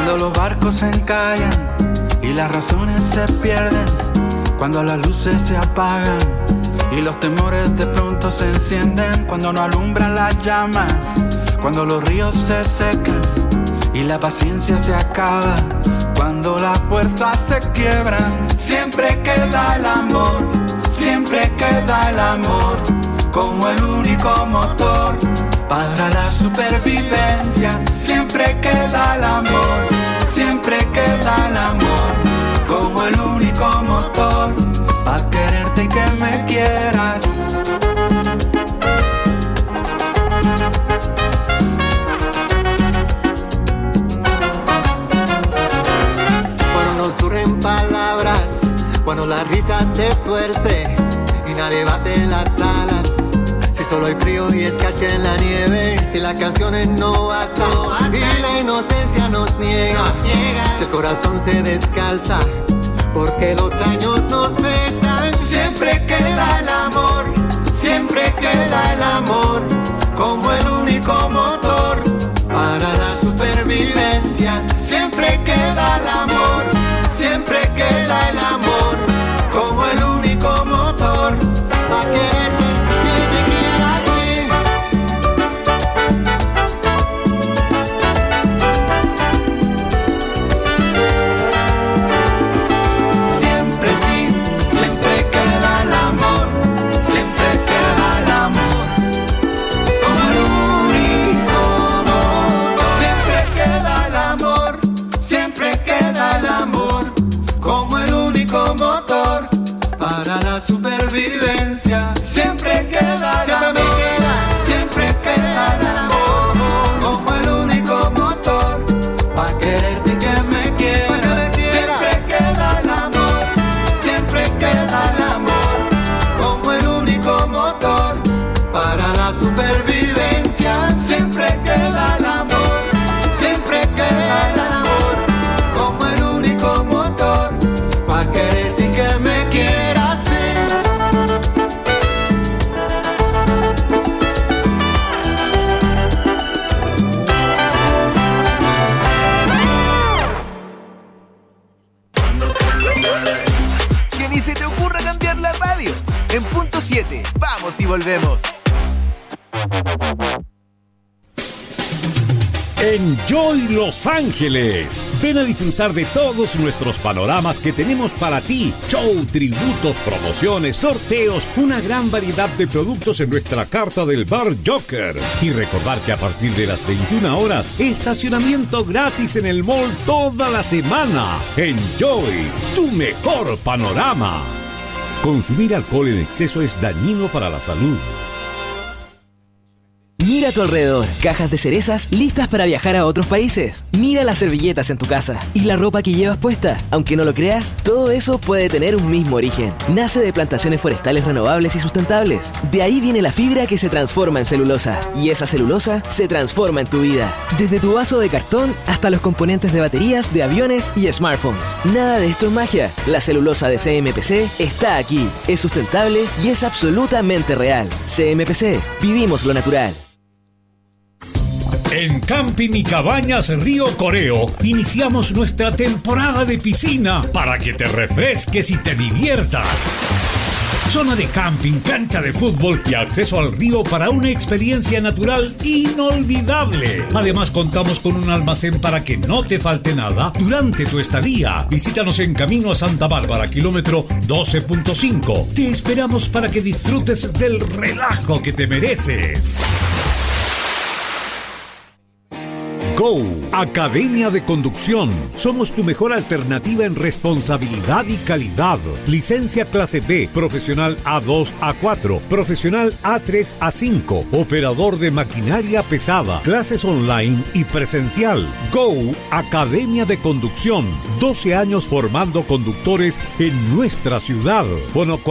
Cuando los barcos se encallan y las razones se pierden, cuando las luces se apagan y los temores de pronto se encienden, cuando no alumbran las llamas, cuando los ríos se secan y la paciencia se acaba, cuando las fuerzas se quiebran, siempre queda el amor, siempre queda el amor, como el único motor para la supervivencia. Siempre queda el amor, siempre queda el amor, como el único motor para quererte y que me quieras. Cuando no surgen palabras, cuando la risa se tuerce y nadie bate las alas, si solo hay frío y escarcha en la nieve, si las canciones no bastan y la inocencia nos niega, si el corazón se descalza porque los años nos besan, siempre queda el amor, siempre queda el amor, como el único motor para la supervivencia. Siempre queda el amor, siempre queda el amor, como el único motor para quererte y te quiera así. Siempre sí, siempre queda el amor, siempre queda el amor, como el único motor. Siempre queda el amor, siempre queda el amor, como el único motor para la supervivencia. Siempre queda el amor, siempre queda el amor, como el único motor para quererte y que me quieras. Siempre queda el amor, siempre queda el amor, como el único motor para la supervivencia. Siempre queda el amor, siempre queda el amor, como el único motor para quererte y que me quieras. Que ni se te ocurra cambiar la radio. En punto 7, vamos y volvemos. Enjoy Los Ángeles. Ven a disfrutar de todos nuestros panoramas que tenemos para ti. Show, tributos, promociones, sorteos, una gran variedad de productos en nuestra carta del bar Jokers. Y recordar que a partir de las 21 horas, estacionamiento gratis en el mall toda la semana. Enjoy, tu mejor panorama. Consumir alcohol en exceso es dañino para la salud. Mira a tu alrededor, cajas de cerezas listas para viajar a otros países. Mira las servilletas en tu casa y la ropa que llevas puesta. Aunque no lo creas, todo eso puede tener un mismo origen. Nace de plantaciones forestales renovables y sustentables. De ahí viene la fibra que se transforma en celulosa. Y esa celulosa se transforma en tu vida. Desde tu vaso de cartón hasta los componentes de baterías de aviones y smartphones. Nada de esto es magia. La celulosa de CMPC está aquí. Es sustentable y es absolutamente real. CMPC, vivimos lo natural. En Camping y Cabañas Río Coreo iniciamos nuestra temporada de piscina para que te refresques y te diviertas. Zona de camping, cancha de fútbol y acceso al río para una experiencia natural inolvidable. Además, contamos con un almacén para que no te falte nada durante tu estadía. Visítanos en Camino a Santa Bárbara, kilómetro 12.5. Te esperamos para que disfrutes del relajo que te mereces. Go, Academia de Conducción. Somos tu mejor alternativa en responsabilidad y calidad. Licencia clase B, profesional A2, A4, profesional A3, A5, operador de maquinaria pesada, clases online y presencial. Go, Academia de Conducción. 12 años formando conductores en nuestra ciudad. Fono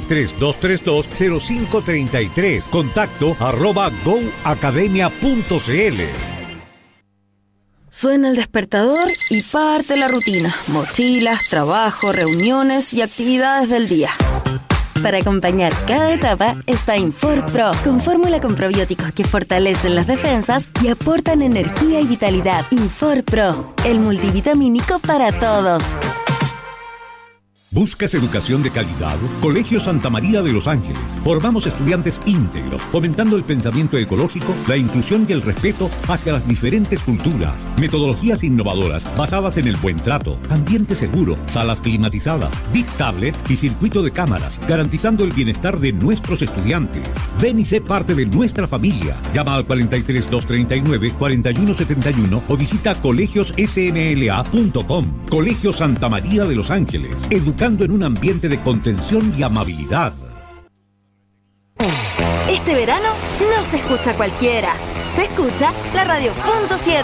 43-232-0533. Contacto @goacademia.cl. Suena el despertador y parte la rutina. Mochilas, trabajo, reuniones y actividades del día. Para acompañar cada etapa está Infor Pro, con fórmula con probióticos que fortalecen las defensas y aportan energía y vitalidad. Infor Pro, el multivitamínico para todos. ¿Buscas educación de calidad? Colegio Santa María de los Ángeles. Formamos estudiantes íntegros, fomentando el pensamiento ecológico, la inclusión y el respeto hacia las diferentes culturas. Metodologías innovadoras basadas en el buen trato, ambiente seguro, salas climatizadas, Big Tablet y circuito de cámaras, garantizando el bienestar de nuestros estudiantes. Ven y sé parte de nuestra familia. Llama al 43 239 4171 o visita colegiosSMLA.com. Colegio Santa María de los Ángeles. Educando en un ambiente de contención y amabilidad. Este verano no se escucha cualquiera. Se escucha la Radio Punto 7.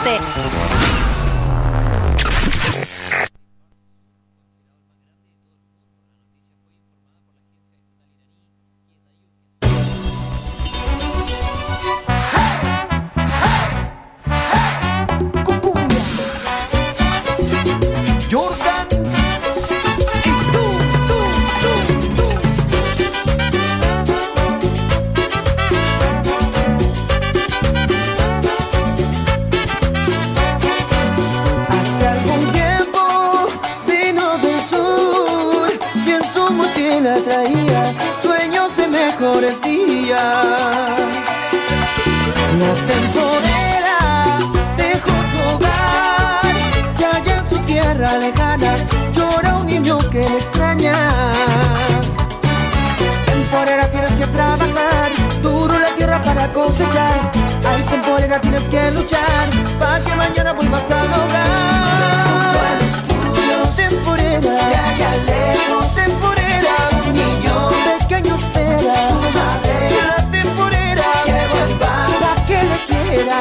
Cosechar, ahí temporera tienes que luchar para que mañana vuelvas al hogar. Temporera, de allá lejos, temporera, un niño pequeño espera su madre, la temporera que vuelva para que le quiera.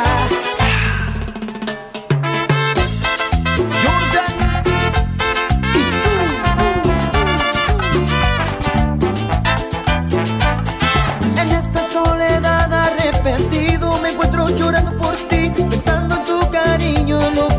En esta soledad arrepentido me encuentro llorando por ti, pensando en tu cariño, en lo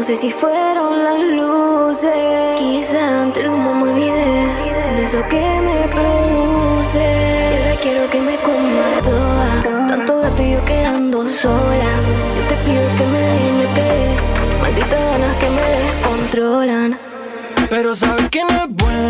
sé si fueron las luces. Quizá entre el humo me olvidé de eso que me produce. Y ahora quiero que me coma toda. Tanto gato y yo quedando sola. Yo te pido que me dejes, me pegué. Malditas ganas que me descontrolan. Pero sabes que no es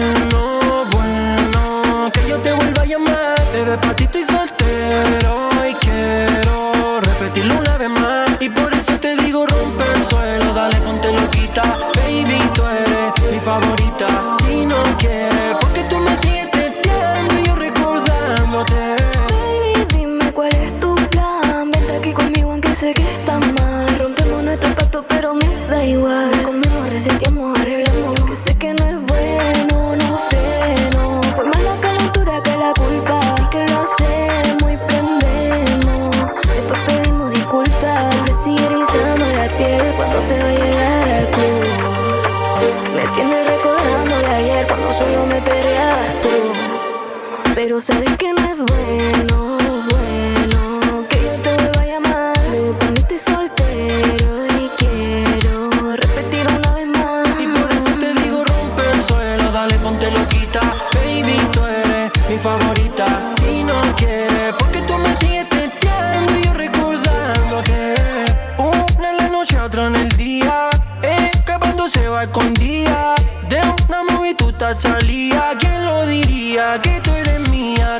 bueno que yo te vuelva a llamar. Bebé, pa' ti estoy soltero y quiero repetirlo una vez más. Y por eso te digo rompe el suelo, dale ponte loquita. Baby, tú eres mi favorita. Si no quieres, porque tú me sigues teteando y yo recordándote. Baby, dime cuál es tu plan. Vente aquí conmigo aunque sé que está mal. Rompemos nuestro pacto pero me da igual. Comemos, resentimos, arreglamos. Que sé que no es bueno, no freno. Fue más la calentura que la culpa. Así que lo hacemos y prendemos. Después pedimos disculpas. Se me sigue erizando la piel cuando te va a llegar al club. Me tienes recordando el ayer cuando solo me perreabas tú. Pero sabes que no es bueno que yo te vuelva a llamar. Para mí estoy soltero y quiero repetir una vez más. Y por eso te digo rompe el suelo, dale ponte loquita. Baby, tú eres mi favorita. Si no quieres, porque tú me sigues teteando y yo recordándote. Una en la noche, otra en el día. Escapando se va escondida. De una movie tú te salía. ¿Quién lo diría? Que tú eres mía.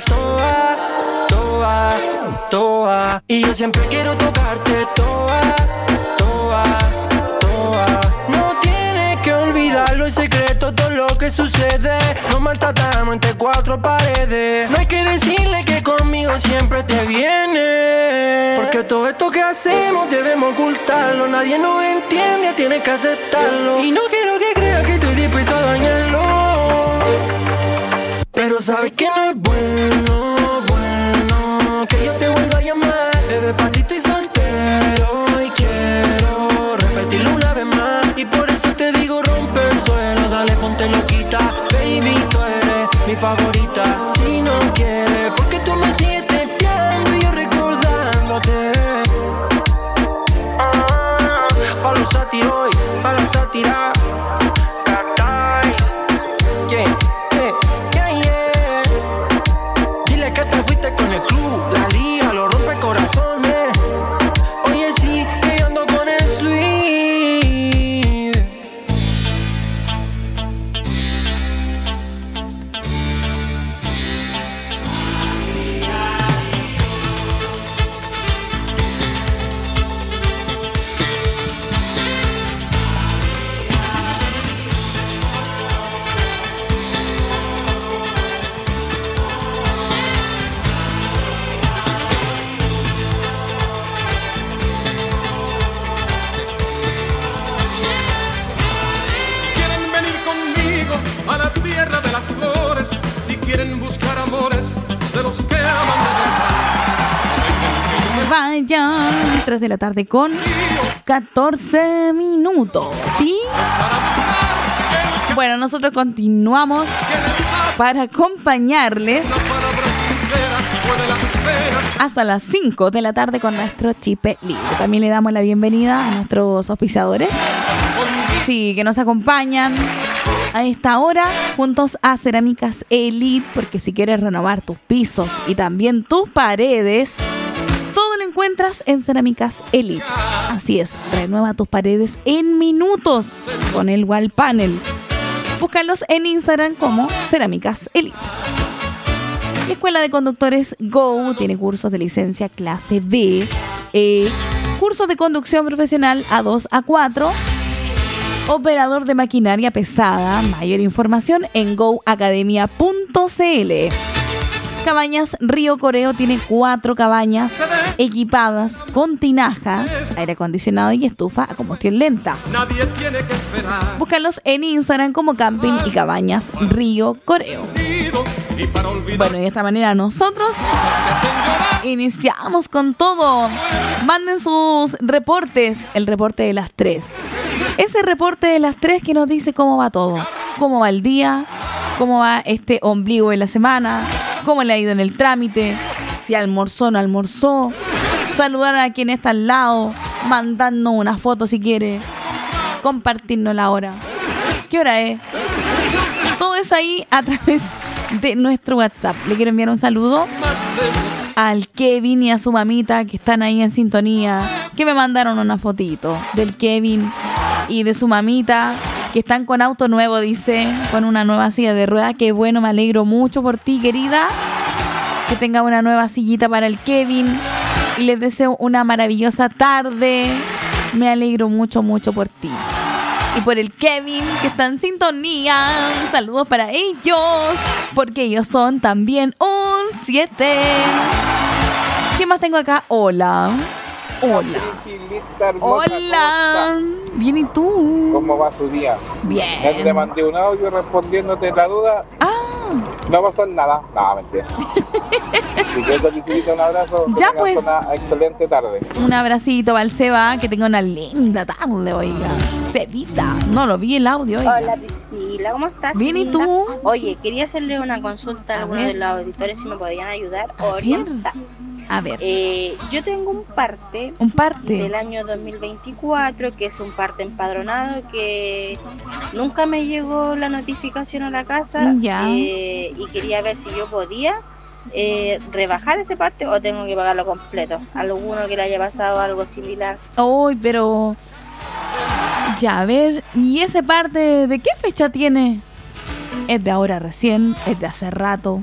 Toa. Y yo siempre quiero tocarte toa. No tienes que olvidarlo, es secreto todo lo que sucede. Nos maltratamos entre cuatro paredes. No hay que decirle que conmigo siempre te viene. Porque todo esto que hacemos debemos ocultarlo. Nadie nos entiende, tienes que aceptarlo. Y no quiero que creas que estoy dispuesto a dañarlo. Pero sabes que no es bueno que yo te vuelva a llamar. Bebé, pa' ti estoy soltero y quiero repetirlo una vez más. Y por eso te digo rompe el suelo, dale ponte loquita. Baby, tú eres mi favorita. Si no quieres, porque tú me sigues teteando y yo recordándote. Pa' los sátiros y pa' la sátira. Dile que te fuiste con el club, la liga, los rompe corazones. Oye, sí, que yo ando con el sweet. Si quieren buscar amores de los que aman de verdad. Vayan, 3 de la tarde con 14 minutos, ¿sí? Bueno, nosotros continuamos para acompañarles hasta las 5 de la tarde con nuestro Chipe Libre. También le damos la bienvenida a nuestros auspiciadores, sí, que nos acompañan a esta hora juntos a Cerámicas Elite, porque si quieres renovar tus pisos y también tus paredes, todo lo encuentras en Cerámicas Elite. Así es, renueva tus paredes en minutos con el Wall Panel. Búscalos en Instagram como Cerámicas Elite. La Escuela de Conductores Go tiene cursos de licencia clase B, cursos de conducción profesional A2, A4, operador de maquinaria pesada. Mayor información en goacademia.cl. Cabañas Río Coreo tiene 4 cabañas equipadas con tinaja, aire acondicionado y estufa a combustión lenta. Nadie tiene que esperar. Búscalos en Instagram como Camping y Cabañas Río Coreo. Bueno, y de esta manera nosotros iniciamos con todo. Manden sus reportes, el reporte de las 3. Ese reporte de las 3 que nos dice cómo va todo, cómo va el día, cómo va este ombligo de la semana, cómo le ha ido en el trámite, si almorzó o no almorzó, saludar a quien está al lado, mandando una foto si quiere, compartirnos la hora. ¿Qué hora es? Todo eso ahí a través de nuestro WhatsApp. Le quiero enviar un saludo al Kevin y a su mamita que están ahí en sintonía, que me mandaron una fotito del Kevin y de su mamita, que están con auto nuevo, dice, con una nueva silla de ruedas. Qué bueno, me alegro mucho por ti, querida. Que tenga una nueva sillita para el Kevin. Y les deseo una maravillosa tarde. Me alegro mucho, mucho por ti. Y por el Kevin, que está en sintonía. Saludos para ellos, porque ellos son también un 7. ¿Qué más tengo acá? Hola. Hola. Hola. Bien, ¿y tú? ¿Cómo va su día? Bien. Ya te mandé un audio respondiéndote la duda. No pasó nada. No, mentira. Si quieres, un abrazo. Ya pues. Una excelente tarde. Un abracito para el Seba, que tenga una linda tarde, oiga. Sebita, no lo vi el audio, oiga. Hola, Priscila, ¿cómo estás? Bien, ¿y tú? Oye, quería hacerle una consulta a algunos de los auditores, si me podían ayudar o orientar. A ver. Yo tengo un parte del año 2024, que es un parte empadronado, que nunca me llegó la notificación a la casa. Ya. Y quería ver si yo podía rebajar ese parte o tengo que pagarlo completo. Alguno que le haya pasado algo similar. Uy, pero... Ya, a ver, ¿y ese parte de qué fecha tiene? ¿Es de ahora recién? ¿Es de hace rato?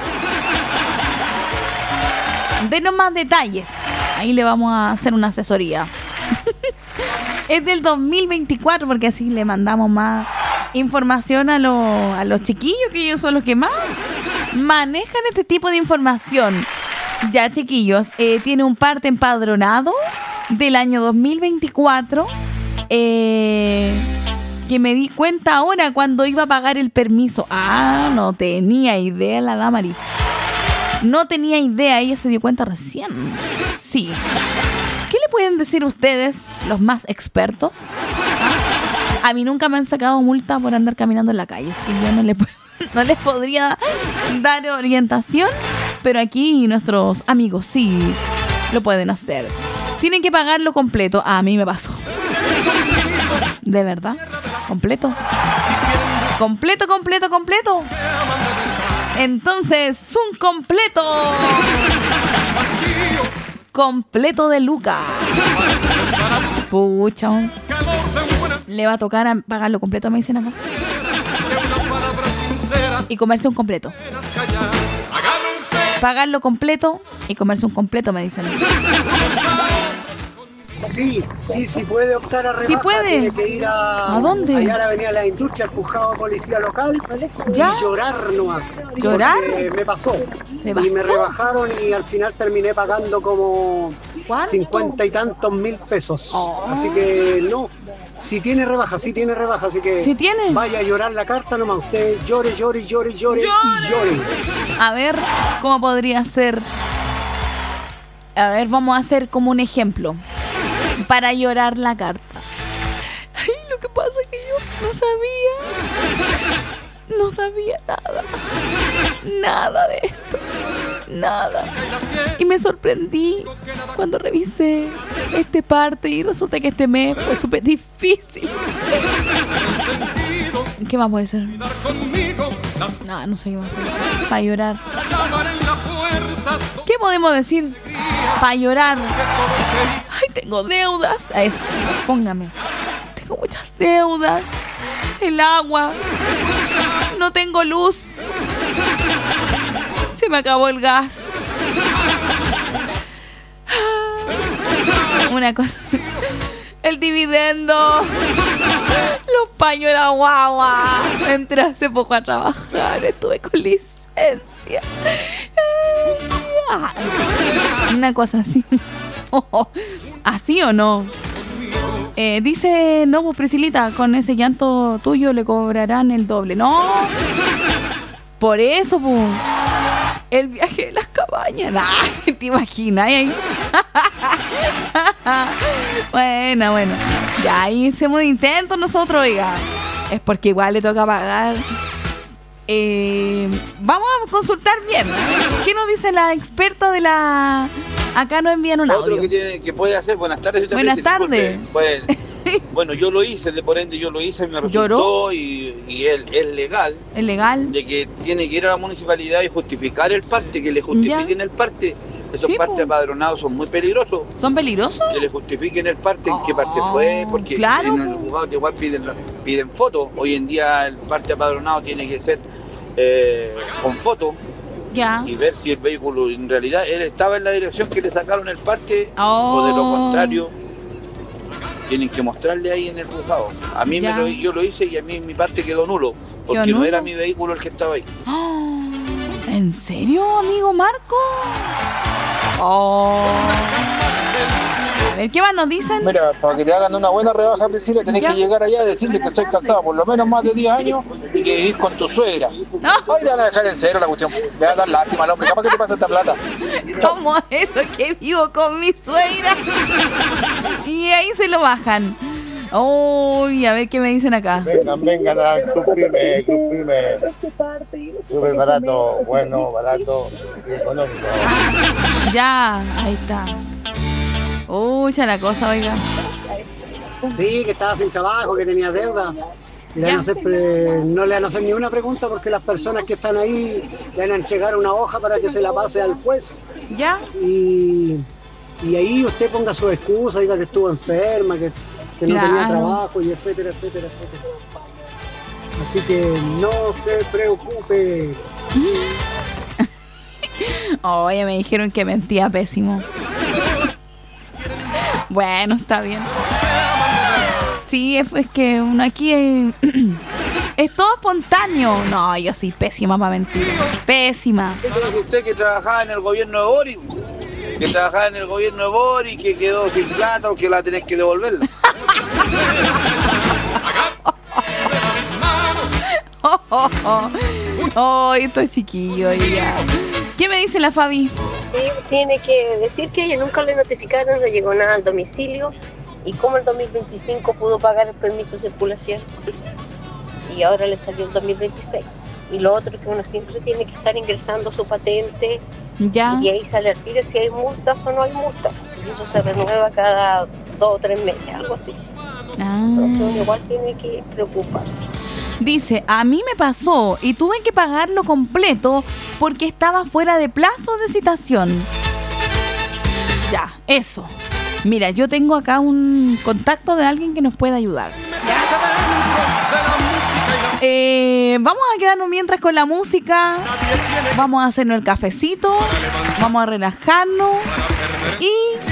Denos más detalles. Ahí le vamos a hacer una asesoría. Es del 2024, porque así le mandamos más información a los chiquillos, que ellos son los que más manejan este tipo de información. Ya, chiquillos, tiene un parte empadronado del año 2024, que me di cuenta ahora cuando iba a pagar el permiso. No tenía idea la Damari. No tenía idea, ella se dio cuenta recién. Sí. ¿Qué le pueden decir ustedes, los más expertos? A mí nunca me han sacado multa por andar caminando en la calle, así que yo no les podría dar orientación, pero aquí nuestros amigos sí lo pueden hacer. Tienen que pagarlo completo. A mí me pasó. ¿De verdad? ¿Completo? Completo. Entonces, un completo de Luca. Pucha. Le va a tocar pagarlo completo, me dicen acá. Y comerse un completo. Pagarlo completo y comerse un completo, me dicen. Sí puede optar a rebaja. Sí puede. Tiene que ir ¿A dónde? Allá a la avenida de la Industria, empujado a policía local. ¿Ya? Y llorar nomás. ¿Llorar? Me pasó. Y me rebajaron y al final terminé pagando como 50 y tantos mil pesos. Así que no. Sí tiene rebaja, así que ¿sí tiene? Vaya a llorar la carta nomás. Usted llore y llore. A ver, ¿cómo podría ser? A ver, vamos a hacer como un ejemplo para llorar la carta. Ay, lo que pasa es que yo no sabía nada de esto, nada. Y me sorprendí cuando revisé este parte y resulta que este mes fue súper difícil. ¿Qué más puede ser? No sé qué más. Para llorar. ¿Qué podemos decir? Para llorar. Ay, tengo deudas. A eso, póngame. Tengo muchas deudas. El agua. No tengo luz. Se me acabó el gas. Una cosa. El dividendo. Los paños de la guagua. Entré hace poco a trabajar. Estuve con licencia. Una cosa así. ¿Así o no? Dice, no, pues Priscilita, con ese llanto tuyo le cobrarán el doble. No. Por eso, pues. El viaje de las cabañas. ¿Te imaginas ahí? Bueno. Ya hicimos un intento nosotros, oiga. Es porque igual le toca pagar. Vamos a consultar bien. ¿Qué nos dice la experta de la... Acá nos envían un audio. Otro que puede hacer, buenas tardes. Buenas tardes. Bueno, yo lo hice, por ende yo lo hice, me resultó y es legal. ¿Es legal? De que tiene que ir a la municipalidad y justificar el parte, que le justifiquen el parte. Esos partes apadronados son muy peligrosos. ¿Son peligrosos? Que le justifiquen el parte, en qué parte fue, porque en el juzgado igual piden fotos. Hoy en día el parte apadronado tiene que ser con foto. Y ver si el vehículo en realidad él estaba en la dirección que le sacaron el parte o de lo contrario tienen que mostrarle ahí en el juzgado. A mí yo lo hice y a mí mi parte quedó nulo porque no era mi vehículo el que estaba ahí. ¿En serio, amigo Marco? A ver, ¿qué más nos dicen? Mira, para que te hagan una buena rebaja, Priscila, tenés que llegar allá y decirle que estoy casado por lo menos más de 10 años y que vivís con tu suegra. Ay, te van a dejar en cero la cuestión. Me va a dar lástima al hombre. ¿Capaz que te pasa esta plata? ¿Cómo es eso que vivo con mi suegra? Y ahí se lo bajan. Uy, a ver qué me dicen acá. Vengan a Club Prime. Súper barato, bueno, barato y económico. Ya, ahí está. Uy, ya la cosa, oiga. Sí, que estaba sin trabajo, que tenía deuda. Y no le van a hacer ni una pregunta porque las personas que están ahí le van a entregar una hoja para que se la pase al juez. ¿Ya? Y ahí usted ponga su excusa, diga que estuvo enferma, que no tenía trabajo y etcétera. Así que no se preocupe. Oye, me dijeron que mentía pésimo. Bueno, está bien. Sí, es que uno aquí es todo espontáneo. No, yo soy pésima para mentir. Pésima. Usted que trabajaba en el gobierno de Boris, que quedó sin plata o que la tenés que devolverla. Estoy chiquillo ya. ¿Qué me dice la Fabi? Sí, tiene que decir que a ella nunca le notificaron, no llegó nada al domicilio y como el 2025 pudo pagar el permiso de circulación y ahora le salió el 2026. Y lo otro que uno siempre tiene que estar ingresando su patente y ahí sale al tiro si hay multas o no hay multas. Y eso se renueva cada 2 o 3 meses, algo así. Entonces uno igual tiene que preocuparse. Dice, a mí me pasó y tuve que pagarlo completo porque estaba fuera de plazo de citación. Ya, eso. Mira, yo tengo acá un contacto de alguien que nos puede ayudar. Vamos a quedarnos mientras con la música. Vamos a hacernos el cafecito. Vamos a relajarnos. Y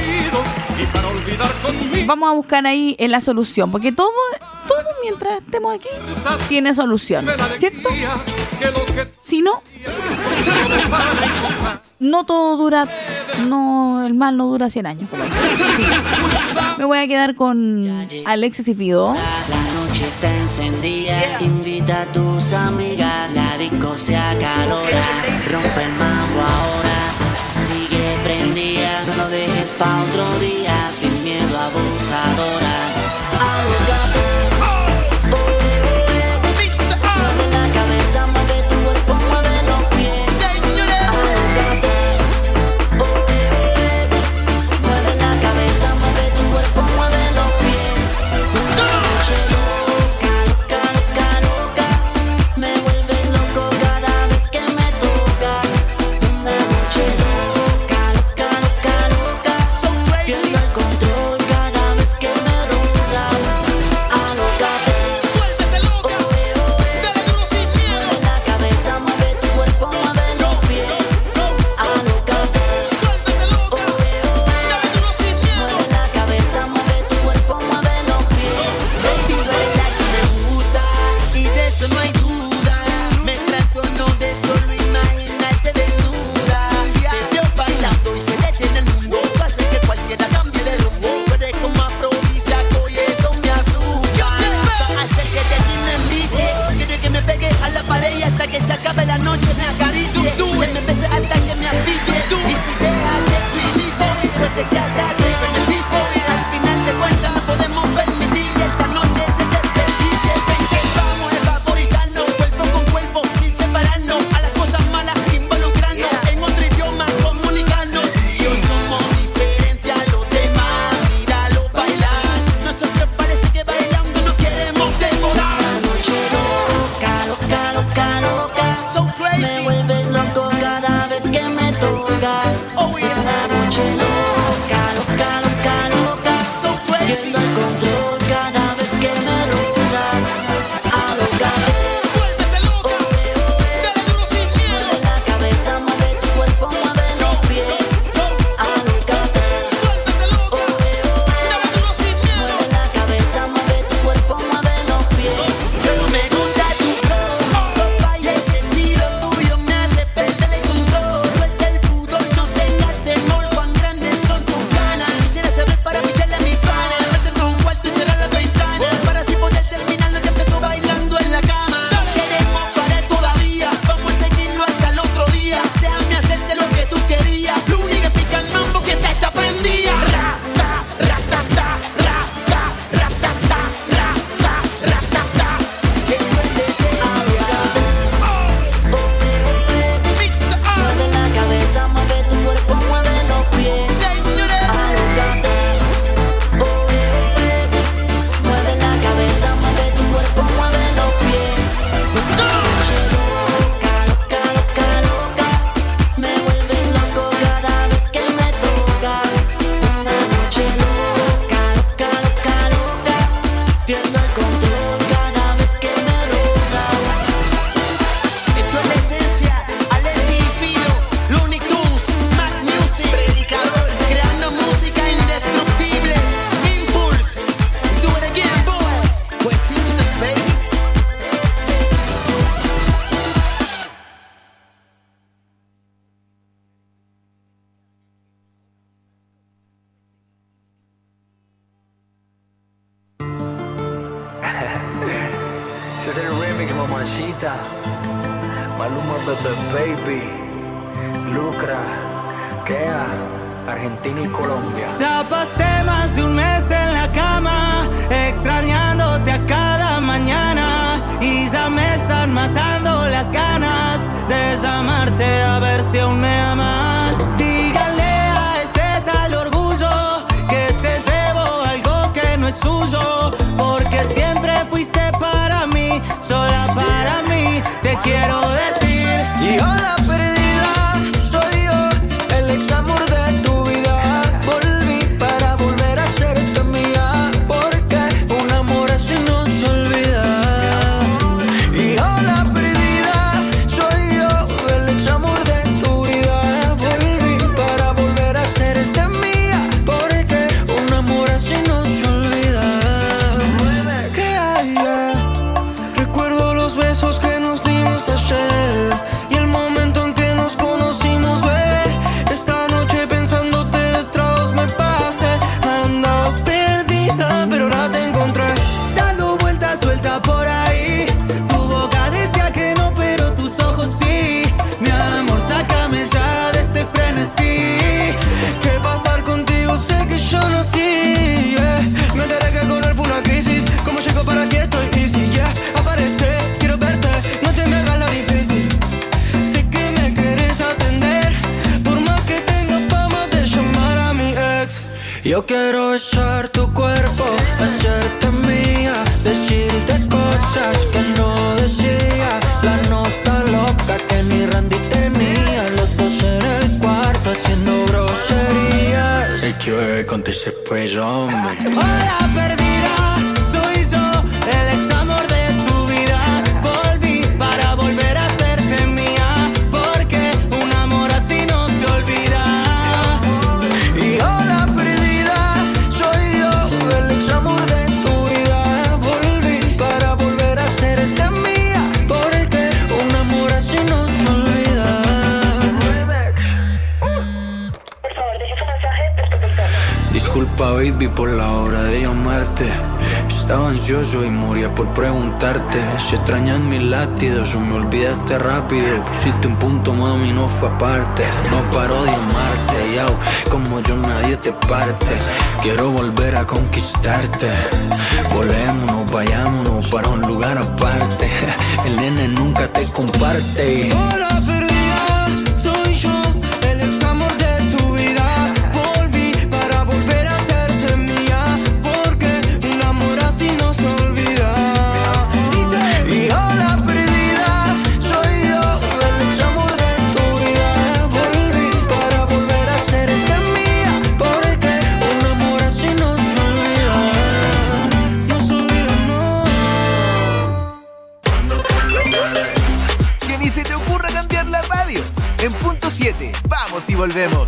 vamos a buscar ahí la solución. Porque todo mientras estemos aquí tiene solución, ¿cierto? Si no, no todo dura. No, el mal no dura 100 años. Como sí. Me voy a quedar con Alexis y Fido. La noche está encendida, invita a tus amigas, la disco se acalora, rompe el mambo ahora, sigue prendida, no lo dejes pa' otro día, sin miedo abusadora. Mueve la cabeza, mueve tu cuerpo, mueve los pies. Mueve la cabeza, mueve tu cuerpo, mueve los pies. Una noche loca, loca, loca, me vuelves loco cada vez que me tocas. Una noche loca, loca, loca, loca, Una noche loca, loca, loca, loca. Pierdo el control cada vez que me rozas. Alócate. Mueve la cabeza, mueve tu cuerpo, mueve los pies. Alócate. Mueve la cabeza, mueve tu cuerpo, mueve los pies. Me gusta tu flow, baila ese estilo tuyo me hace perder el control. Suelta el pudor, no tengas temor, cuán grandes son tus ganas. Quisiera saber para picharle a mis panes, meternos un cuarto y cerrar la ventana, para así poder terminar lo que empezó bailando en la cama. Queremos parar todavía, vamos a seguirlo hasta el otro día. Déjame hacerte lo que tú querías. Luni le pica el mambo que está prendida. Ra-ta, ra-ta-ta, ra-ta, ra-ta-ta, ra-ta, ra-ta-ta. Que sueltes alócate. Mueve la cabeza, mueve tu cuerpo, mueve los pies. Alócate. Mueve la cabeza, mueve tu cuerpo, mueve los pies. Una noche loca, loca, loca, loca. Me vuelves loco cada vez que me tocas. Una noche loca, loca, loca, loca. Pierdo el control cada vez que me rozas. Esto es la esencia, Alessi y Fido, Looney Tunes, Mac Music, Predicador, creando música indestructible. Impulse, do it again, boy. Pues sisters, baby. Ese es el remix, mamacita. Maluma, Baby, Lucra, Kea, Argentina y Colombia. Ya pasé más de un mes en la cama, extrañándote a cada mañana, y ya me están matando las ganas de desamarte, a ver si aún me amas. Dígale a ese tal orgullo que se llevó algo que no es suyo, porque siempre fuiste para mí, sola para mí, te quiero decir. Y hola perdida, soy yo, el ex amor de tu vida. Volví para volver a serte mía, porque un amor así no se olvida. Y hola perdida, soy yo, el ex amor de tu vida. Volví para volver a serte mía, porque un amor así no se olvida. ¿Qué hay? Recuerdo los besos que nos dimos ayer y el momento en que nos conocimos, bebé. Esta noche pensándote de tragos me pasé. Andabas perdida, pero ahora te encontré, dando vueltas suelta por ahí. Tu boca decía que no, pero tus ojos sí. Mi amor, sácame ya de este frenesí, que va a estar contigo sé que yo nací. Me enteré que correr fue una crisis. ¿Cómo llego para aquí? Estoy easy, aparece, quiero verte, no te me hagas la difícil. Sé que me quieres atender, por más que tenga fama de llamar a mi ex. Yo quiero besar tu cuerpo, hacerte mía, decirte cosas que no decía. La nota loca que ni Randy tenía, los dos en el cuarto haciendo groserías. El que con ese peso, hombre. Hola perdida, soy yo, el ex amor de tu vida. Volví para volver a serte mía, porque un amor así no se olvida. Y hola perdida, soy yo, el ex amor de tu vida. Volví para volver a serte mía, porque un amor así no se olvida. Disculpa, baby, por la hora de llamarte. Estaba ansioso y moría por preguntarte si extrañas mis latidos o me olvidaste rápido. Pusiste un punto, mami, no fue aparte. No paro de amarte, yao, como yo nadie te parte. Quiero volver a conquistarte. Volémonos, vayámonos para un lugar aparte. El nene nunca te comparte. Hola perdida, soy yo, el ex amor de tu vida. Volví para volver a serte mía, porque un amor así no se olvida. Y hola perdida, soy yo, el ex amor de tu vida. Volví para volver a serte volvemos.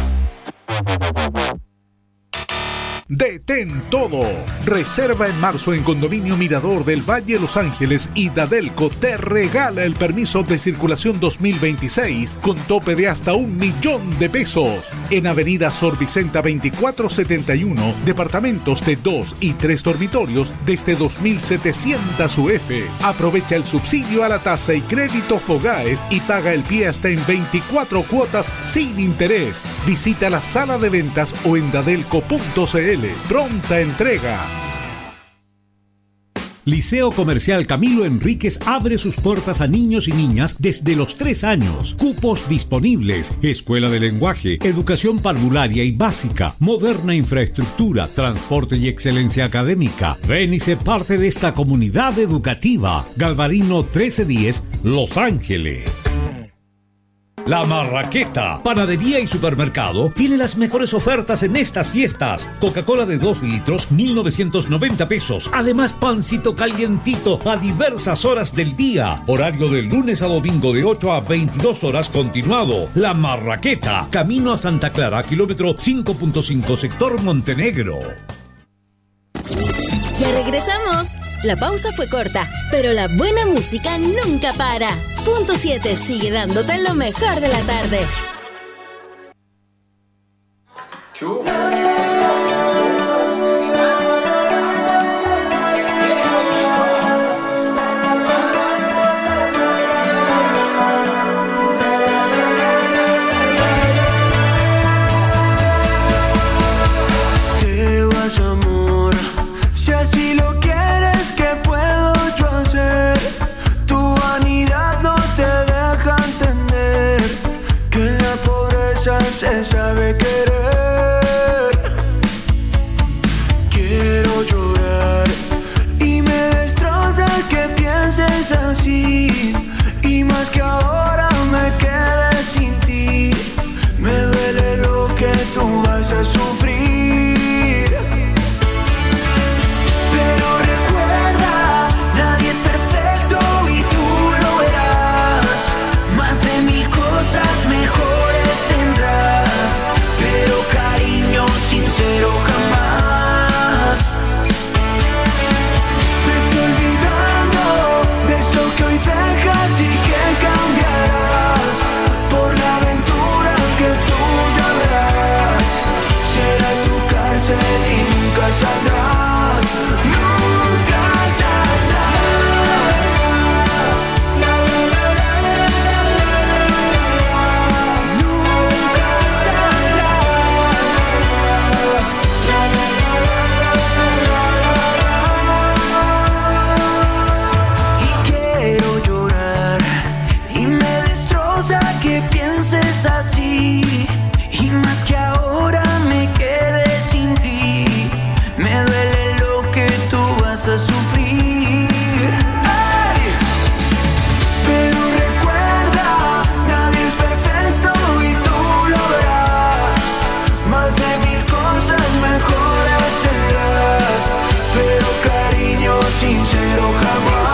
Detén todo. Reserva en marzo en Condominio Mirador del Valle Los Ángeles y Dadelco te regala el permiso de circulación 2026 con tope de hasta $1.000.000 en Avenida Sor Vicenta 2471, departamentos de 2 y 3 dormitorios desde 2.700 UF. Aprovecha el subsidio a la tasa y crédito Fogaes y paga el pie hasta en 24 cuotas sin interés. Visita la sala de ventas o en dadelco.cl. Pronta entrega. Liceo Comercial Camilo Enríquez abre sus puertas a niños y niñas desde los 3 años. Cupos disponibles. Escuela de lenguaje, educación parvularia y básica, moderna infraestructura, transporte y excelencia académica. Ven y sé parte de esta comunidad educativa. Galvarino 1310, Los Ángeles. La Marraqueta, panadería y supermercado, tiene las mejores ofertas en estas fiestas. Coca-Cola de 2 litros, 1.990 pesos. Además, pancito calientito a diversas horas del día. Horario de lunes a domingo de 8 a 22 horas continuado. La Marraqueta, camino a Santa Clara, kilómetro 5.5, sector Montenegro. Ya regresamos. La pausa fue corta, pero la buena música nunca para. Punto 7 sigue dándote lo mejor de la tarde. Te vas, amor, si así lo quieres, ¿qué puedo yo hacer? Tu vanidad no te deja entender que en la pobreza se sabe querer. Quiero llorar y me destroza que pienses así, y más que ahora me quede sin ti. Me duele lo que tú vas a sufrir, pero recuerda, nadie es perfecto y tú lo verás. Más de 1000 cosas mejores tendrás, pero cariño sincero jamás. Vete olvidando de eso que hoy dejas y que cambiarás por la aventura que tú ya verás. Será tu cárcel y nunca saldrás, nunca saldrás. Nunca saldrás. Y quiero llorar y me destroza que pienses así, y más que ahora me quedé sin ti. Me duele lo que tú vas a sufrir. ¡Ay! Pero recuerda, nadie es perfecto y tú lo verás. Más de 1000 cosas mejores tendrás, pero cariño sincero jamás.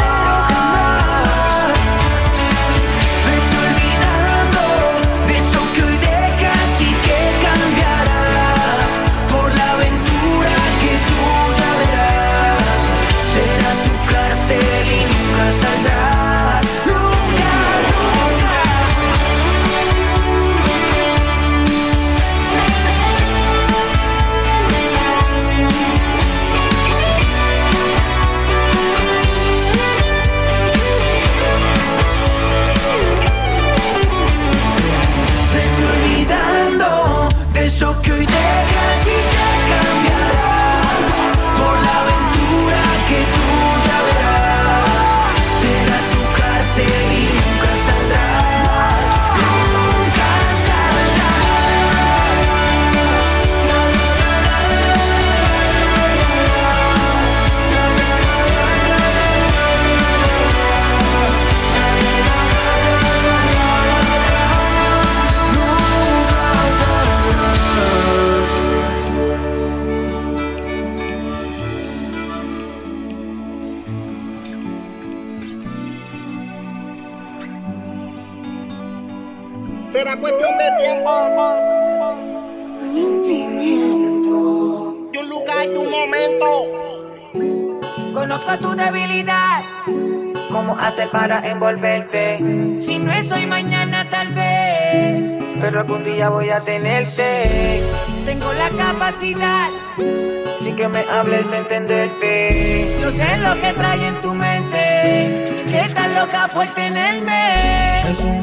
Vete olvidando de eso que hoy dejas y que cambiarás por la aventura que tú ya verás. Será tu cárcel y nunca saldrás, nunca, nunca. Vete olvidando de eso que hoy dejas y ya cambiarás por la aventura que tú ya verás. Será tu cárcel y nunca saldrás, nunca Será cuestión de tiempo Tu lugar, tu momento. Conozco tu debilidad. ¿Cómo haces para envolverte? Si no es hoy, mañana tal vez. Pero algún día voy a tenerte. Tengo la capacidad. Sin que me hables, entenderte. Yo sé lo que trae en tu mente. Que estás loca por tenerme. Es un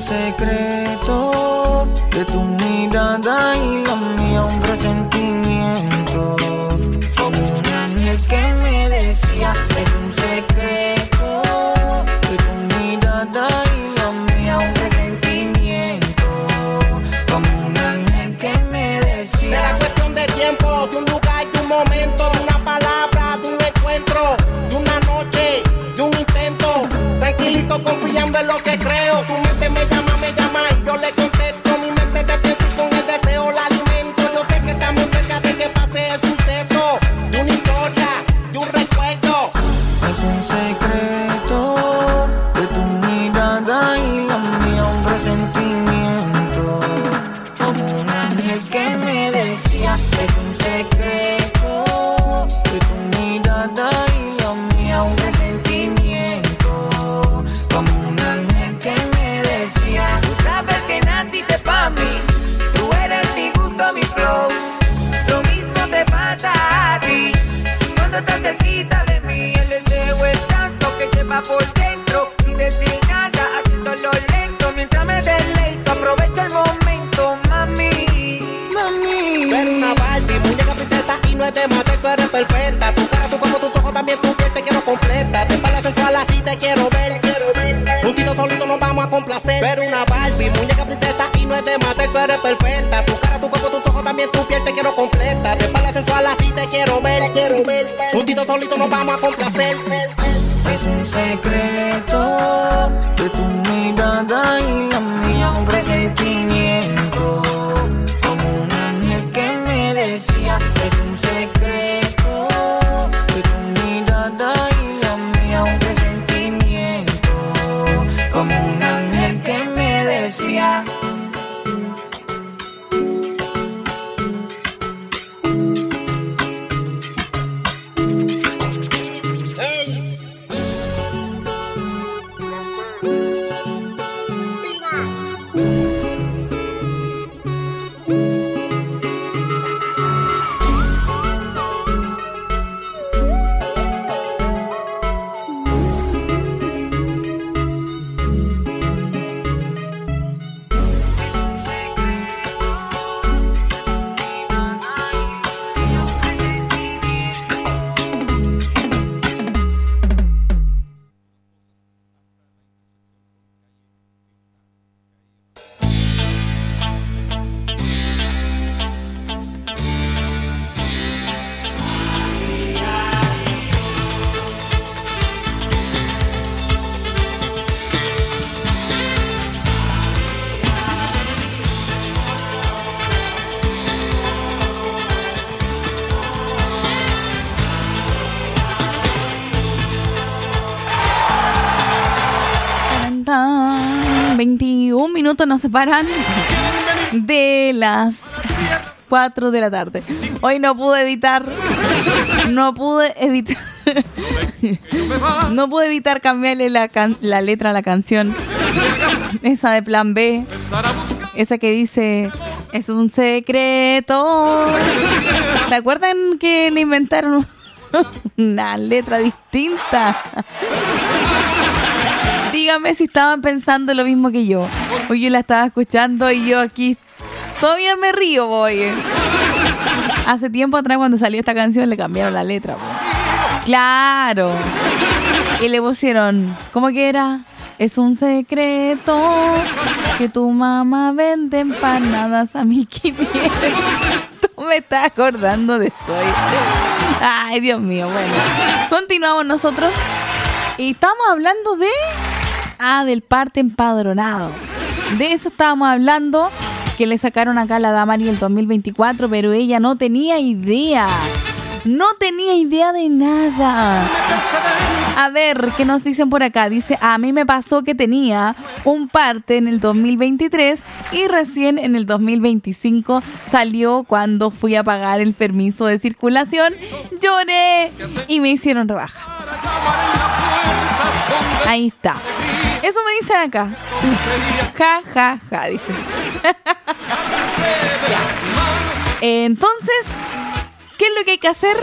secreto de tu mirada y la mía, un presentimiento. Como un ángel que me decía. Es un secreto de tu mirada y la mía, un presentimiento. Como un ángel que me decía. Será cuestión de tiempo, de un lugar, de un momento, de una palabra, de un encuentro, de una noche, de un intento. Tranquilito, confiando en lo que creo. Tu mente me llama y yo le contesto. Mi mente te piensa y con el deseo la alimento. Yo sé que estamos cerca de que pase el suceso, de una historia, de un recuerdo. Es un secreto de tu mirada y la mía, un presentimiento. Como un ángel que me decía. Es un secreto de tu mirada y la mía, un presentimiento. Como un ángel que me decía. Tú sabes que naciste pa' mí. Tú eres mi gusto, mi flow. Lo mismo te pasa a ti. Cuando estás cerquita de mí, el deseo es tanto que lleva por dentro. Sin decir nada, haciéndolo lento. Mientras me deleito, aprovecho el momento, mami. Mami. Tú eres una Barbie, muñeca princesa y no es de matar, tú eres perfecta. Tu cara, tu cuerpo, tus ojos, también tu piel te quiero completa. Te espalda sensual, así te quiero ver. Juntito solito nos vamos a complacer. Pero una Barbie, muñeca princesa y no es de matar, tú eres perfecta. Tu cara, tu cuerpo, tus ojos, también tu piel te quiero completa. Te espalda sensual, así te quiero ver. Juntito solito nos vamos a complacer. Es un secreto de tu mirada y la mía, un presentimiento. Como un ángel que me decía. Es un secreto de tu mirada y la mía, un presentimiento. Como un ángel que me decía. Nos separan de las 4 de la tarde. Hoy no pude evitar cambiarle la letra a la canción. Esa de Plan B. Esa que dice, es un secreto. ¿Se acuerdan que le inventaron una letra distinta? Dígame si estaban pensando lo mismo que yo. Hoy yo la estaba escuchando y yo aquí todavía me río, boy. Hace tiempo atrás cuando salió esta canción le cambiaron la letra, boy. Claro. Y le pusieron, ¿cómo que era? Es un secreto que tu mamá vende empanadas a 1.500. Tú me estás acordando de eso. Ay, Dios mío. Bueno, continuamos nosotros. Y estamos hablando del parte empadronado. De eso estábamos hablando, que le sacaron acá a la Damari el 2024, pero ella no tenía idea. No tenía idea de nada. A ver, ¿qué nos dicen por acá? Dice, a mí me pasó que tenía un parte en el 2023 y recién en el 2025 salió cuando fui a pagar el permiso de circulación. Lloré y me hicieron rebaja. Ahí está. Eso me dicen acá. Ja, ja, ja, dice. Entonces, ¿qué es lo que hay que hacer?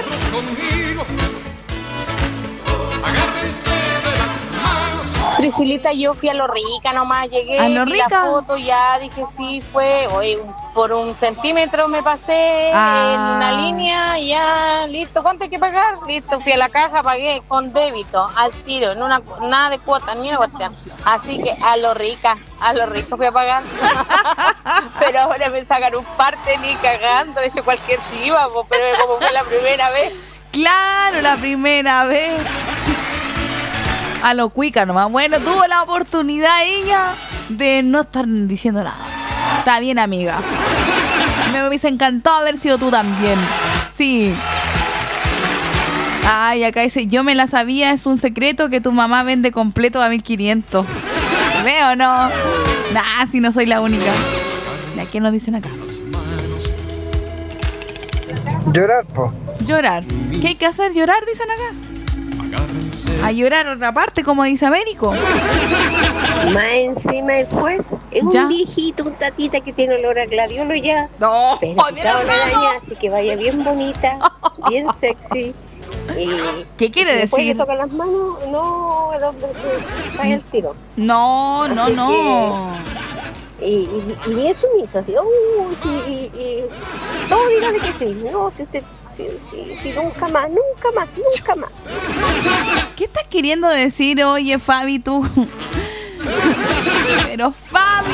Priscilita, yo fui a Lo Rica nomás, llegué, ¿A Lo vi Rica? la foto, ya dije sí, fue, hoy por 1 centímetro me pasé en una línea, ya, listo, ¿cuánto hay que pagar? Listo, fui a la caja, pagué con débito, al tiro, en nada de cuota, ni una cuestión. Así que a Lo Rica fui a pagar. Pero ahora me sacan un parte ni cagando, de hecho cualquier chiva, pero como fue la primera vez. Claro, la primera vez. A lo cuica nomás. Bueno, tuvo la oportunidad ella de no estar diciendo nada. Está bien, amiga. Me hubiese encantado haber sido tú también. Sí. Ay, acá dice, yo me la sabía, es un secreto que tu mamá vende completo a 1.500. ¿Veo o no? Nah, si no soy la única. ¿Y a qué nos dicen acá? Llorar, po. Llorar. ¿Qué hay que hacer? Llorar, dicen acá. A llorar otra parte, como dice Américo. Más encima el juez es un viejito, un tatita que tiene olor a gladiolo ya. No, pero quitado la daña, así que vaya bien bonita, bien sexy. ¿Qué quiere decir? Después le tocan las manos, no, el hombre se cae al tiro. No, así no, no. Y bien sumiso, así, sí, todo dígale que sí, no, si usted, si nunca más. ¿Qué estás queriendo decir, oye, Fabi, tú? Pero, Fabi.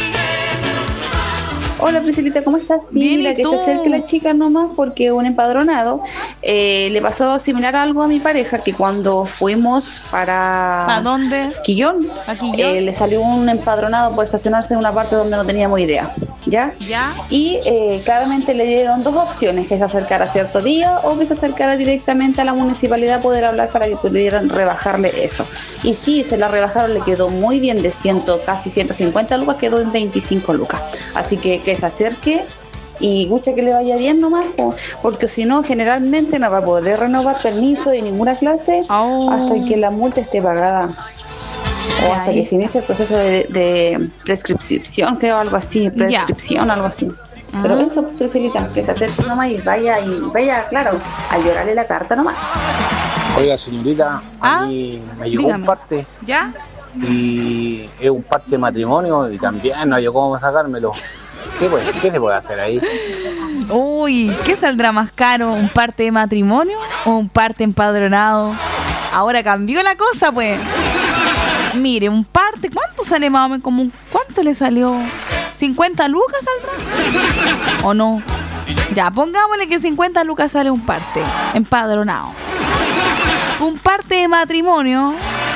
Hola, Priscilita, ¿cómo estás? Sí, bien, mira, que se acerque la chica nomás porque un empadronado le pasó similar algo a mi pareja, que cuando fuimos para... ¿A dónde? Quillón. ¿A Quillón? Le salió un empadronado por estacionarse en una parte donde no teníamos idea, ¿ya? Y claramente le dieron 2 opciones, que se acercara a cierto día o que se acercara directamente a la municipalidad a poder hablar para que pudieran rebajarle eso. Y sí, se la rebajaron, le quedó muy bien, de casi 150 lucas, quedó en 25 lucas. Así que se acerque y escucha que le vaya bien nomás, porque si no, generalmente no va a poder renovar permiso de ninguna clase hasta que la multa esté pagada. O hasta que se inicie el proceso de prescripción, creo, algo así, algo así. Pero eso, Priscilita, que se acerque nomás y vaya, claro, a llorarle la carta nomás. Oiga, señorita, a mí me llegó un parte. ¿Ya? Y es un parte de matrimonio y también no hay cómo sacármelo. ¿Qué se puede hacer ahí? Uy, ¿qué saldrá más caro? ¿Un parte de matrimonio o un parte empadronado? Ahora cambió la cosa, pues. Mire, un parte, ¿cuánto sale más o menos? ¿Cuánto le salió? ¿50 lucas saldrá? ¿O no? Ya, pongámosle que 50 lucas sale un parte empadronado. Un parte de matrimonio.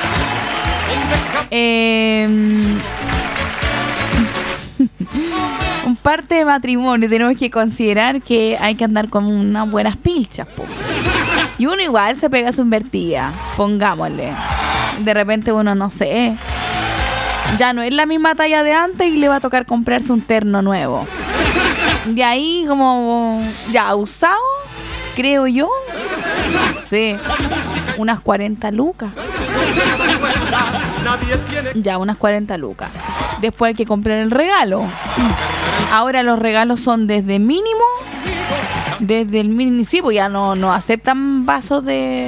Un parte de matrimonio tenemos que considerar que hay que andar con unas buenas pilchas, po. Y uno igual se pega su invertida, pongámosle. De repente uno, no sé, ya no es la misma talla de antes y le va a tocar comprarse un terno nuevo. De ahí como ya usado, creo yo, no sé, unas 40 lucas. Ya, unas 40 lucas. Después hay que comprar el regalo. Ahora los regalos son desde el mínimo, sí, pues ya no aceptan vasos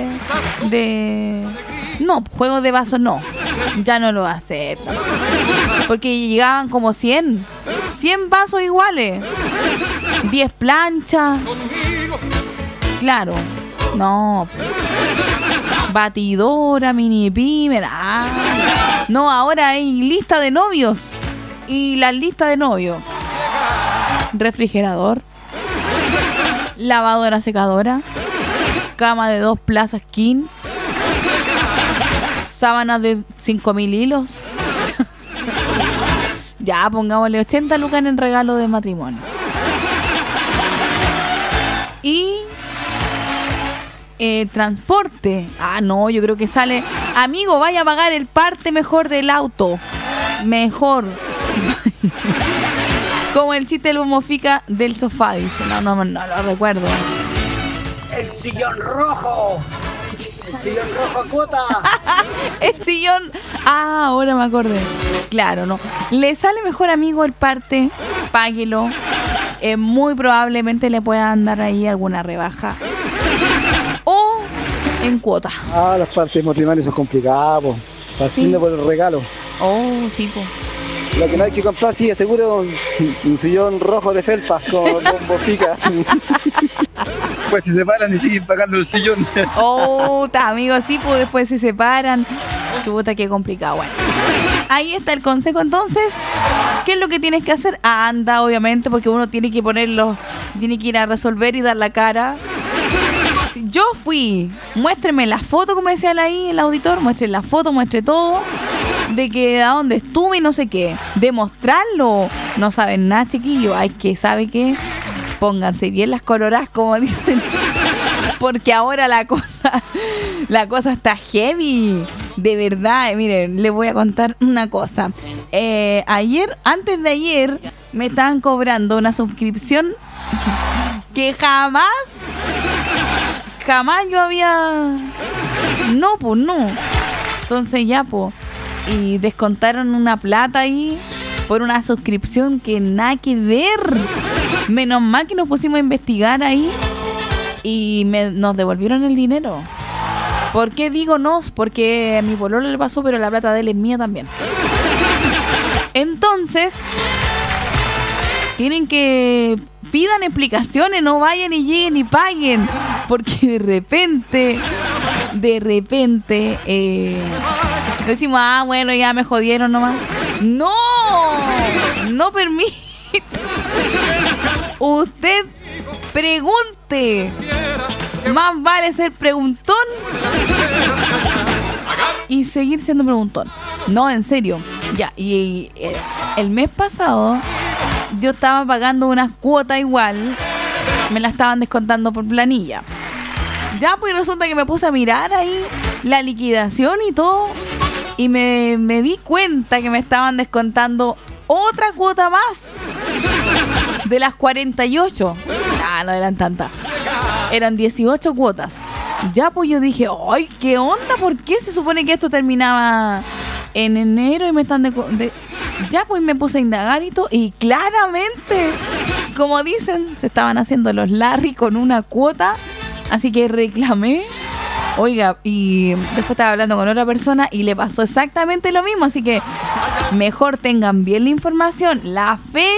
no, juegos de vasos no, ya no lo aceptan, porque llegaban como 100 vasos iguales, 10 planchas, claro, no, pues, batidora, mini pimer, no, ahora hay lista de novios y la lista de novios, refrigerador, lavadora secadora, cama de 2 plazas king, sábanas de 5.000 hilos. Ya, pongámosle 80 lucas en el regalo de matrimonio. Y transporte. No, yo creo que sale, amigo, vaya a pagar el parte mejor del auto. Mejor. Como el chiste del Mofica del sofá, dice. No lo recuerdo. El sillón rojo. El sillón rojo a cuota. El sillón. Ahora me acordé. Claro, no. Le sale mejor, amigo, el parte. Páguelo. Muy probablemente le puedan dar ahí alguna rebaja. O en cuota. Las partes matrimoniales son complicadas, po. Partiendo por el regalo. Sí, po. Lo que no hay que comprar, sí, seguro un sillón rojo de felpa con Mofica. Pues se separan y siguen pagando el sillón. Amigo, sí, pues después se separan. Chuta, qué complicado. Bueno, ahí está el consejo entonces. ¿Qué es lo que tienes que hacer? Anda, obviamente, porque uno tiene que ponerlo, tiene que ir a resolver y dar la cara. Si yo fui, muéstreme la foto, como decía ahí el auditor, muestre la foto, muestre todo, de que a dónde estuve y no sé qué. Demostrarlo. No saben nada, chiquillos. Hay que, ¿sabe qué? Pónganse bien las coloradas, como dicen. Porque ahora la cosa está heavy. De verdad, miren, les voy a contar una cosa. Antes de ayer, me estaban cobrando una suscripción que jamás yo había... No, pues no. Entonces ya, pues. Y descontaron una plata ahí por una suscripción que nada que ver. Menos mal que nos pusimos a investigar ahí y nos devolvieron el dinero. ¿Por qué digo nos? Porque a mi pololo le pasó, pero la plata de él es mía también. Entonces, tienen que... Pidan explicaciones, no vayan y lleguen y paguen. Porque de repente... decimos, bueno, ya me jodieron nomás. No permite. Usted pregunte. Más vale ser preguntón y seguir siendo preguntón. No, en serio. Ya, y el mes pasado yo estaba pagando una cuota igual. Me la estaban descontando por planilla. Ya, pues resulta que me puse a mirar ahí la liquidación y todo. Y me di cuenta que me estaban descontando otra cuota más de las 48. No eran tantas. Eran 18 cuotas. Ya, pues yo dije, ¡ay, qué onda! ¿Por qué se supone que esto terminaba en enero y me están Ya, pues me puse a indagar y todo. Y claramente, como dicen, se estaban haciendo los Larry con una cuota. Así que reclamé. Oiga, y después estaba hablando con otra persona y le pasó exactamente lo mismo. Así que mejor tengan bien la información. La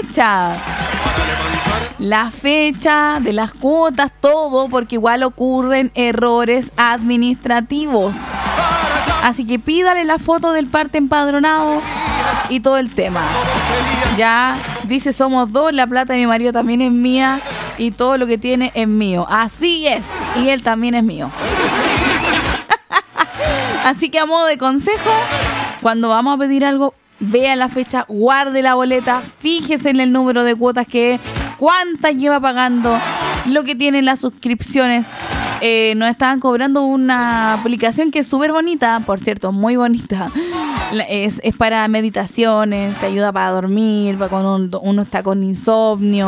fecha de las cuotas, todo, porque igual ocurren errores administrativos. Así que pídale la foto del parte empadronado y todo el tema. Ya dice, somos dos, la plata de mi marido también es mía y todo lo que tiene es mío. Así es, y él también es mío. Así que a modo de consejo, cuando vamos a pedir algo, vea la fecha, guarde la boleta, fíjese en el número de cuotas que es, cuántas lleva pagando, lo que tienen las suscripciones. Nos estaban cobrando una aplicación que es súper bonita, por cierto, muy bonita. Es para meditaciones, te ayuda para dormir, para cuando uno está con insomnio,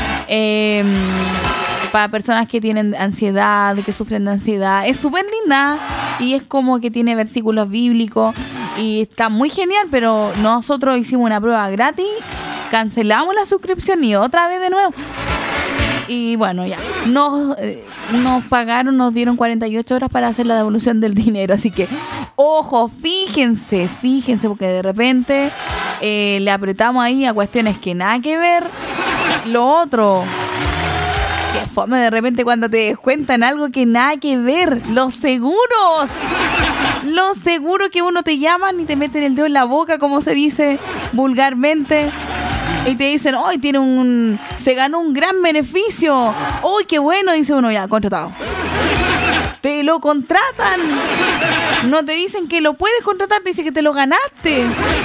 para personas que tienen ansiedad, que sufren de ansiedad. Es súper linda y es como que tiene versículos bíblicos y está muy genial, pero nosotros hicimos una prueba gratis, cancelamos la suscripción y otra vez de nuevo. Y bueno, ya, nos pagaron, nos dieron 48 horas para hacer la devolución del dinero. Así que, ojo, fíjense, porque de repente le apretamos ahí a cuestiones que nada que ver. Lo otro, que fome de repente cuando te descuentan algo que nada que ver. Los seguros que uno te llaman y te meten el dedo en la boca, como se dice vulgarmente. Y te dicen, hoy se ganó un gran beneficio. ¡Uy, qué bueno! Dice uno, ya, contratado. Te lo contratan. No te dicen que lo puedes contratar, te dicen que te lo ganaste.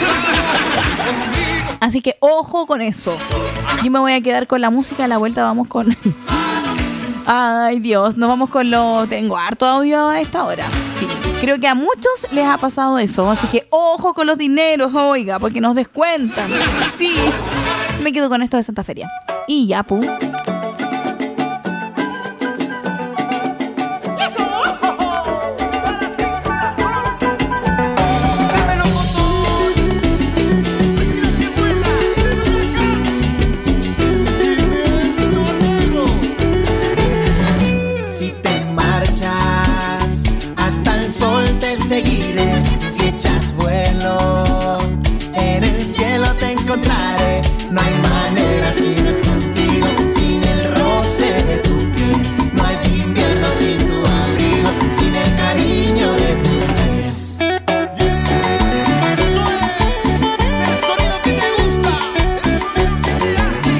Así que ojo con eso. Yo me voy a quedar con la música. A la vuelta vamos con Ay, Dios, nos vamos con lo... Tengo harto audio a esta hora. Sí, creo que a muchos les ha pasado eso. Así que ojo con los dineros, oiga, porque nos descuentan. Sí, me quedo con esto de Santa Feria. Y ya, pu. No hay manera si no es contigo, sin el roce de tu piel. No hay invierno sin tu abrigo, sin el cariño de tus pies. Eso es el sonido que te gusta, el sonido que te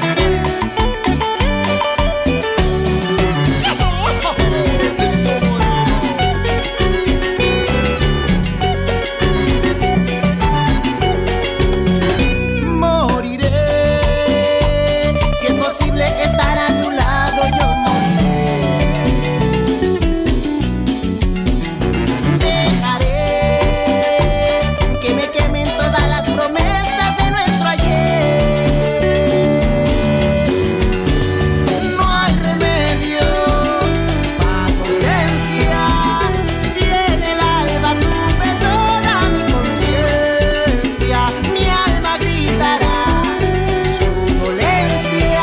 estar a tu lado, yo moriré. Dejaré que me quemen todas las promesas de nuestro ayer. No hay remedio para tu ausencia, si en el alba sufre toda mi conciencia. Mi alma gritará su dolencia.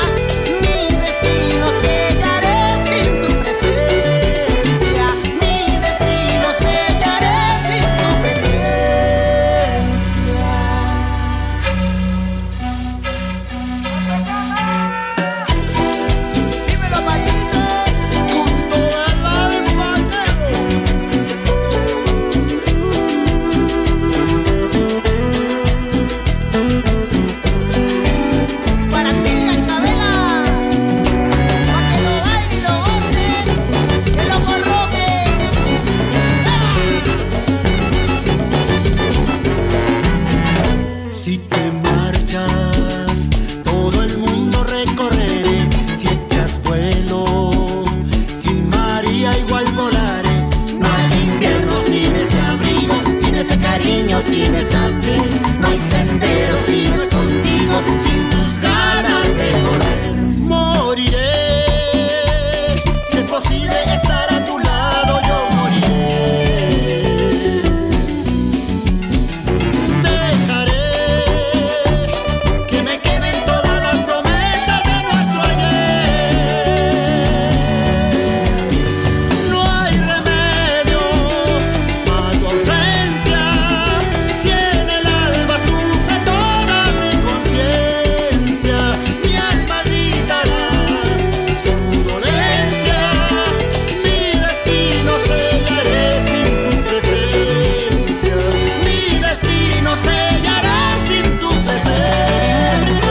Sin esa piel, no hay sendero si no es contigo, sin tus ganas de correr. Moriré, si es posible estar a tu lado, yo moriré. Dejaré que me quemen todas las promesas de nuestro ayer. No hay remedio para tu ausencia. Si en el alba sufre toda mi conciencia, mi alma gritará su dolencia. Mi destino sellaré sin tu presencia. Mi destino sellará sin tu presencia.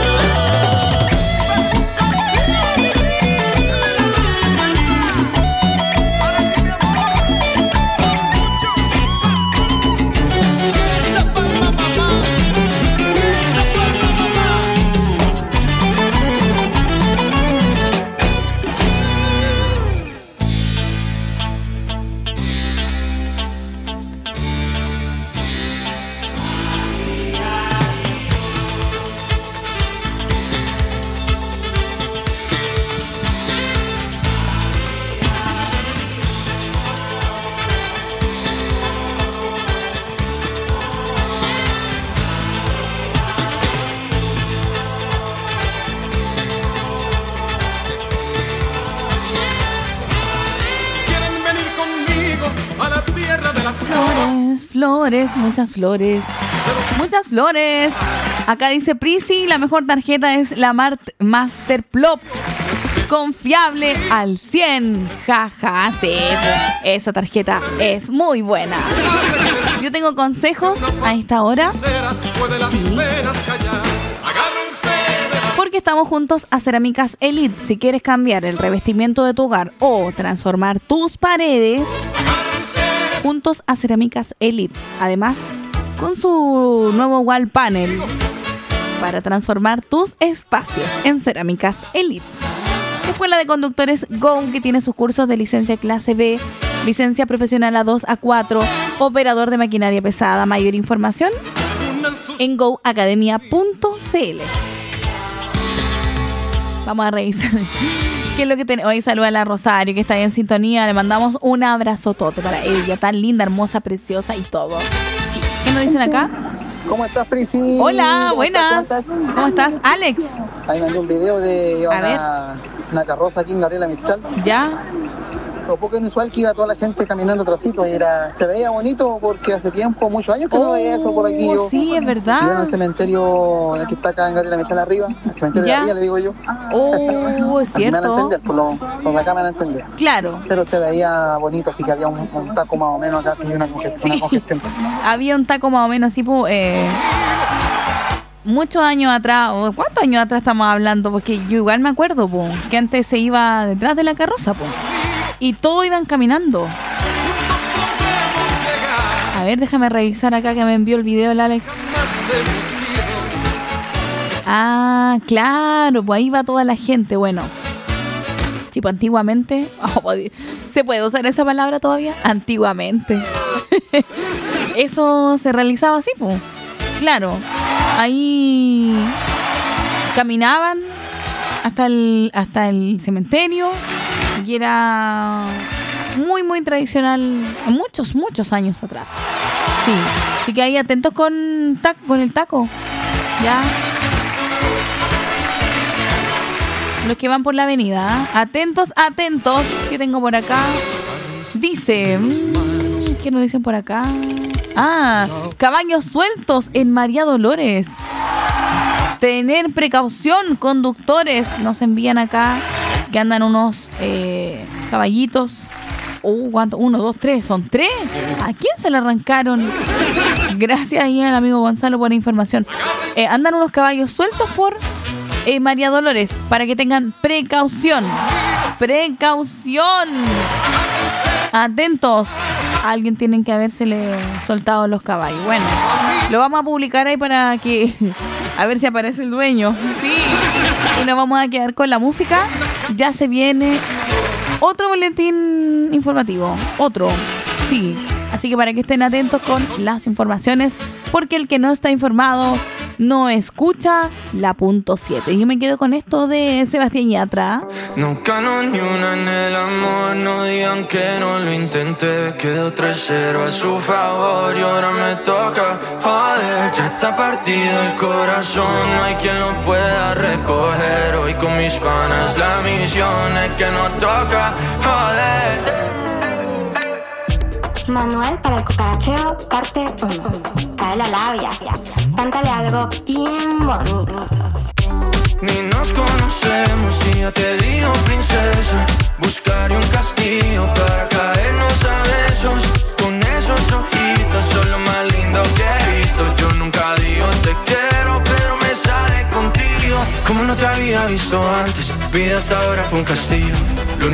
Flores, flores, muchas flores. Muchas flores. Acá dice Prisi, la mejor tarjeta es la Master Plop. Confiable al 100. Jaja, sí. Esa tarjeta es muy buena. Yo tengo consejos a esta hora. Sí. Porque estamos juntos a Cerámicas Elite. Si quieres cambiar el revestimiento de tu hogar o transformar tus paredes, juntos a Cerámicas Elite. Además, con su nuevo wall panel para transformar tus espacios en Cerámicas Elite. Escuela de Conductores Go, que tiene sus cursos de licencia clase B, licencia profesional A2, A4, operador de maquinaria pesada. Mayor información en goacademia.cl. Vamos a revisar qué es lo que tenemos. Hoy saluda a la Rosario, que está ahí en sintonía. Le mandamos un abrazotote para ella, tan linda, hermosa, preciosa y todo. Sí. ¿Qué nos dicen acá? ¿Cómo estás, Prisi? Hola, buenas. ¿Cómo estás? Alex. Ahí mandé un video de una carroza aquí en Gabriela Mistral. ¿Ya? Lo poco inusual que iba toda la gente caminando trocito y se veía bonito porque hace tiempo, muchos años que no veía eso por aquí. Sí, es verdad. Iba en el cementerio que está acá en Gabriela Mistral arriba, el cementerio de arriba, le digo yo. Es cierto. Me van a entender, los de acá me van a entender. Claro. Pero se veía bonito, así que había un taco más o menos acá, así una congestión. Había un taco más o menos así, muchos años atrás, o ¿cuántos años atrás estamos hablando? Porque yo igual me acuerdo, que antes se iba detrás de la carroza, y todos iban caminando. A ver, déjame revisar acá que me envió el video el Alex. Ah, claro, pues ahí va toda la gente. Bueno, tipo antiguamente, ¿se puede usar esa palabra todavía? Antiguamente. Eso se realizaba así, pues. Claro, ahí caminaban hasta el cementerio. Y era muy, muy tradicional muchos años atrás. Sí, así que ahí atentos con el taco. Ya. Los que van por la avenida. Atentos. ¿Qué tengo por acá? Dice... ¿Qué nos dicen por acá? Caballos sueltos en María Dolores. Tener precaución, conductores. Nos envían acá que andan unos caballitos. ¿Cuánto? 1, 2, 3. ¿Son 3? ¿A quién se le arrancaron? Gracias ahí al amigo Gonzalo por la información. Andan unos caballos sueltos por María Dolores, para que tengan precaución. Atentos. Alguien tiene que habérsele soltado los caballos. Bueno, lo vamos a publicar ahí para que a ver si aparece el dueño. Sí. Y nos vamos a quedar con la música. Ya se viene otro boletín informativo. Sí. Así que para que estén atentos con las informaciones, porque el que no está informado no escucha la punto 7. Yo me quedo con esto de Sebastián Yatra. No gano ni una en el amor, no digan que no lo intenté. Quedó 3-0 a su favor y ahora me toca. Joder, ya está partido el corazón, no hay quien lo pueda recoger. Hoy con mis panas la misión es que no toca. Joder. Manual para el cucaracheo, parte 1. Cae la labia, cántale algo bien bonito. Ni nos conocemos y ya te digo, princesa. Buscaré un castillo para caernos a besos. Con esos ojitos son lo más lindo que he visto. Yo nunca digo te quiero, pero me sale contigo. Como no te había visto antes, vida hasta ahora fue un castillo.